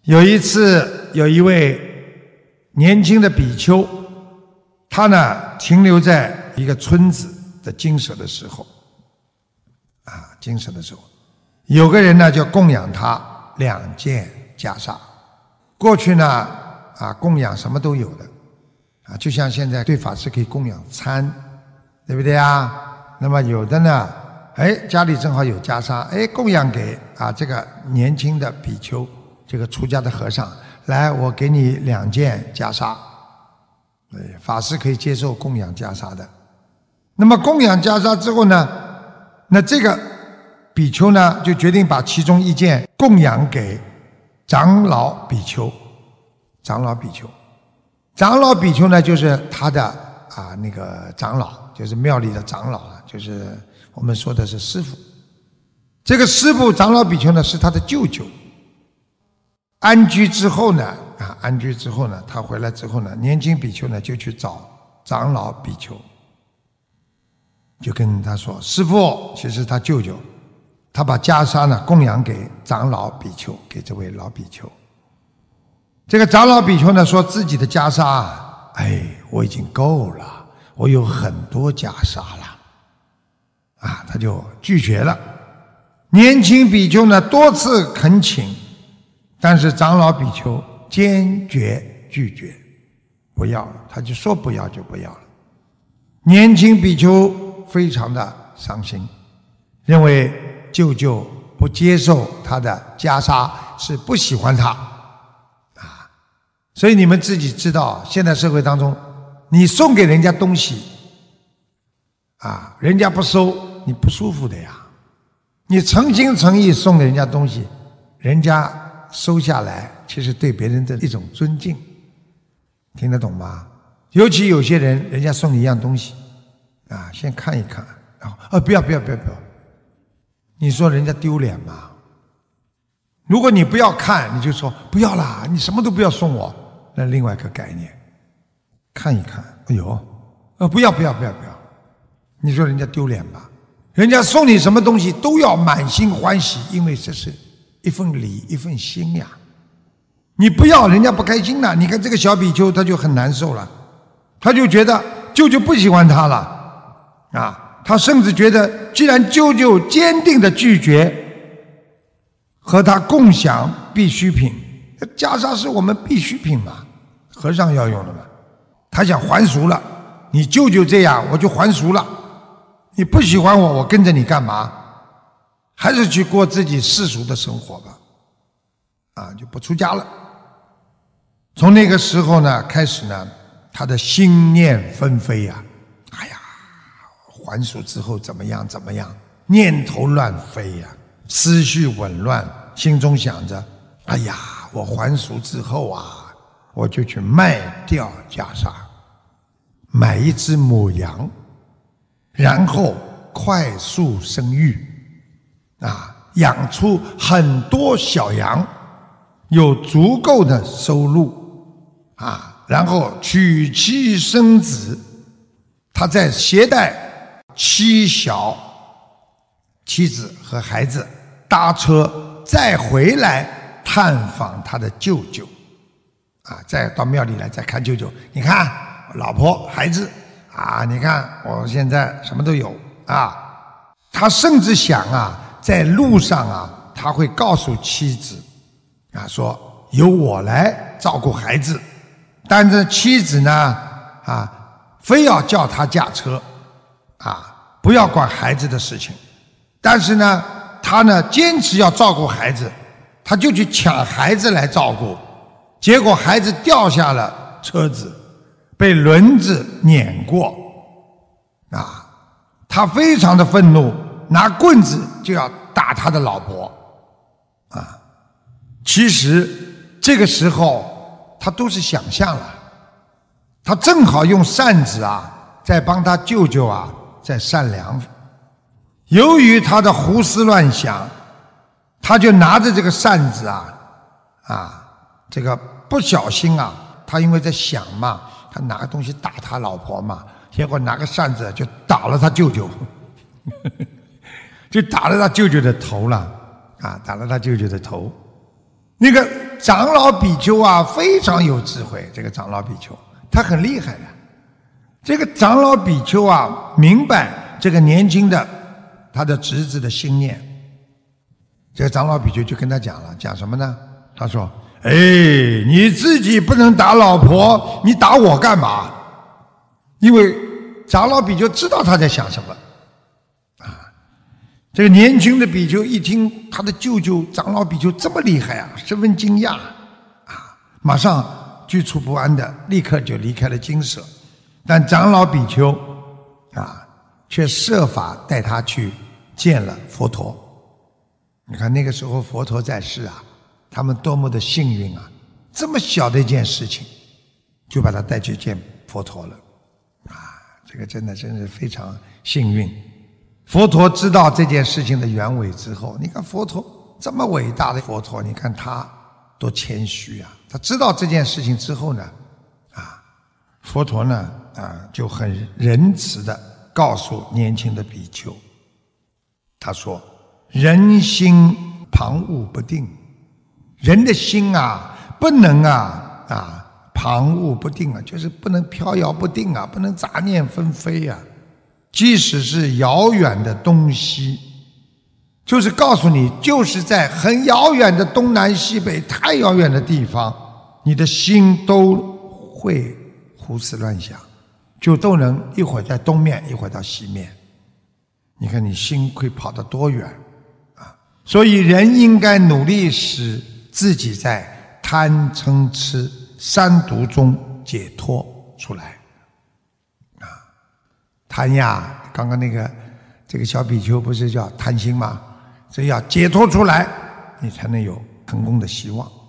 有一次，有一位年轻的比丘，他呢停留在一个村子的精舍的时候，精舍的时候，有个人呢就供养他2件袈裟。过去呢供养什么都有的就像现在对法师可以供养餐，对不对啊？那么有的呢，家里正好有袈裟，供养给这个年轻的比丘，这个出家的和尚，来，我给你2件袈裟。法师可以接受供养袈裟的。那么供养袈裟之后呢，那这个比丘呢就决定把其中1件供养给长老比丘。长老比丘，长老比丘呢就是他的那个长老，就是庙里的长老了，就是我们说的是师父。这个师父长老比丘呢是他的舅舅。安居之后呢，他回来之后呢，年轻比丘呢就去找长老比丘，就跟他说：“师父，其实他舅舅，他把袈裟呢供养给长老比丘，给这位老比丘。”这个长老比丘呢说自己的袈裟，我已经够了，我有很多袈裟了，他就拒绝了。年轻比丘呢多次恳请，但是长老比丘坚决拒绝，不要了，他就说不要就不要了。年轻比丘非常的伤心，认为舅舅不接受他的袈裟，是不喜欢他。所以你们自己知道，现在社会当中，你送给人家东西，人家不收，你不舒服的呀。你诚心诚意送给人家东西，人家收下来，其实对别人的一种尊敬，听得懂吗？尤其有些人，人家送你一样东西，先看一看，然后不要，你说人家丢脸吗？如果你不要看，你就说不要啦，你什么都不要送我。那另外一个概念，看一看，不要，你说人家丢脸吧？人家送你什么东西都要满心欢喜，因为这是一份礼，一份心呀。你不要，人家不开心了。你看这个小比丘他就很难受了，他就觉得舅舅不喜欢他了他甚至觉得，既然舅舅坚定的拒绝和他共享必需品，袈裟是我们必需品嘛，和尚要用的嘛。他想还俗了，你舅舅这样，我就还俗了。你不喜欢我，我跟着你干嘛？还是去过自己世俗的生活吧，就不出家了。从那个时候呢开始呢，他的心念纷飞呀，还俗之后怎么样，念头乱飞呀，思绪紊乱，心中想着，我还俗之后我就去卖掉袈裟，买一只母羊，然后快速生育，养出很多小羊，有足够的收入，然后娶妻生子，他再携带妻小妻子和孩子，搭车再回来探访他的舅舅，再到庙里来再看舅舅。你看老婆孩子你看我现在什么都有他甚至想在路上他会告诉妻子说由我来照顾孩子，但是妻子呢非要叫他驾车不要管孩子的事情。但是呢他呢坚持要照顾孩子，他就去抢孩子来照顾，结果孩子掉下了车子，被轮子碾过他非常的愤怒，拿棍子就要打他的老婆其实这个时候他都是想象了，他正好用扇子在帮他舅舅在扇凉。由于他的胡思乱想，他就拿着这个扇子这个不小心他因为在想嘛，他拿个东西打他老婆嘛，结果拿个扇子就打了他舅舅就打了他舅舅的头了打了他舅舅的头。那个长老比丘啊，非常有智慧。这个长老比丘他很厉害的。这个长老比丘啊，明白这个年轻的他的侄子的心念。这个长老比丘就跟他讲了，讲什么呢？他说：“哎，你自己不能打老婆，你打我干嘛？”因为长老比丘知道他在想什么。这个年轻的比丘一听他的舅舅长老比丘这么厉害啊，十分惊讶马上居处不安的，立刻就离开了精舍。但长老比丘却设法带他去见了佛陀。你看那个时候佛陀在世他们多么的幸运这么小的一件事情就把他带去见佛陀了这个真是非常幸运。佛陀知道这件事情的原委之后，你看佛陀这么伟大的佛陀，你看他多谦虚他知道这件事情之后呢佛陀呢就很仁慈的告诉年轻的比丘，他说：人心旁骛不定，人的心不能旁骛不定就是不能飘摇不定不能杂念纷飞即使是遥远的东西，就是告诉你，就是在很遥远的东南西北太遥远的地方，你的心都会胡思乱想，就都能一会儿在东面一会儿到西面。你看你心会跑得多远所以人应该努力使自己在贪嗔痴三毒中解脱出来贪刚刚这个小比丘不是叫贪心吗？所以要解脱出来，你才能有成功的希望。